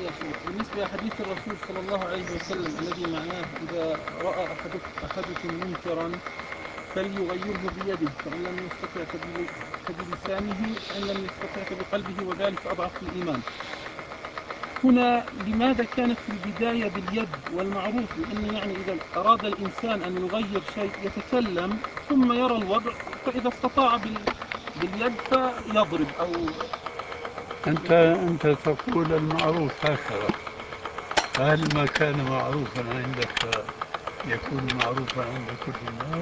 بالنسبة لحديث الرسول صلى الله عليه وسلم الذي معناه إذا رأى أحدكم منكرا فليغيره بيده، فإن لم يستطع فبلسانه، فإن لم يستطع فبقلبه، وذلك أضعف الإيمان. هنا لماذا كانت في البداية باليد والمعروف؟ لأن يعني إذا أراد الإنسان أن يغير شيء يتكلم ثم يرى الوضع، فإذا استطاع باليد فيضرب أو أنت تقول المعروف هكذا، هل ما كان معروفا عندك يكون معروفا عند كل الناس؟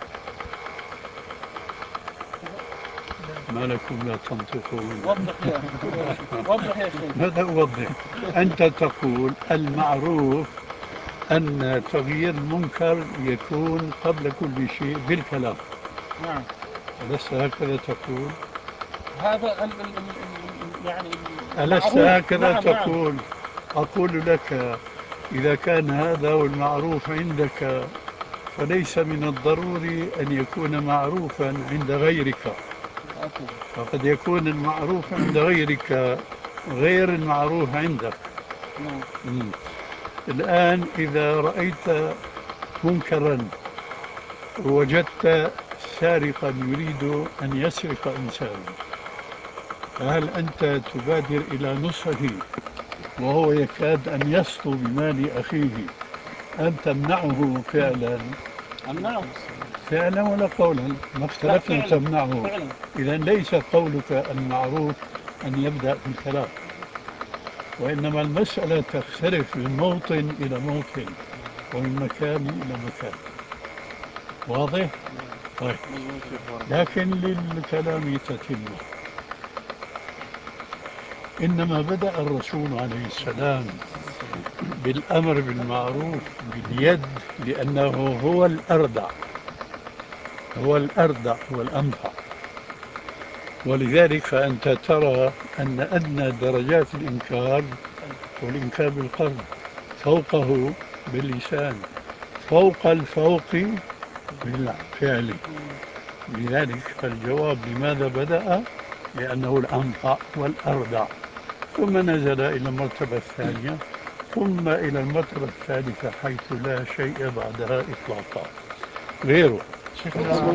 ما لكم لا تنطقون؟ وضح يا شيخ. ماذا أوضح؟ أنت تقول المعروف أن تغيير المنكر يكون قبل كل شيء بالكلام. نعم. ألست هكذا تقول؟ هذا يعني ألست المعروف. هكذا نعم تقول؟ نعم. أقول لك إذا كان هذا هو المعروف عندك فليس من الضروري أن يكون معروفا عند غيرك، فقد يكون المعروف عند غيرك غير المعروف عندك. الآن إذا رأيت منكرا ووجدت سارقا يريد أن يسرق إنسانا، فهل أنت تبادر إلى نصحه وهو يكاد أن يسطو بمال أخيه أن تمنعه فعلا؟ أمنعه فعلا ولا قولا؟ ما اختلفنا. تمنعه. إذا ليس قولك المعروف أن يبدأ بالكلام، وإنما المسألة تختلف من موطن إلى موطن ومن مكان إلى مكان. واضح؟ طيب. لكن للكلام تتمة. إنما بدأ الرسول عليه السلام بالأمر بالمعروف باليد لأنه هو الأردع، هو الأردع والأنفع. ولذلك فأنت ترى أن أدنى درجات الإنكار والإنكار بالقلب، فوقه باللسان، فوق الفوق بالفعل. لذلك فالجواب لماذا بدأ؟ لأنه الأنفع والأردع، ثم نزل إلى المرتبة الثانية، ثم إلى المرتبة الثالثة حيث لا شيء بعدها إطلاقا غيره.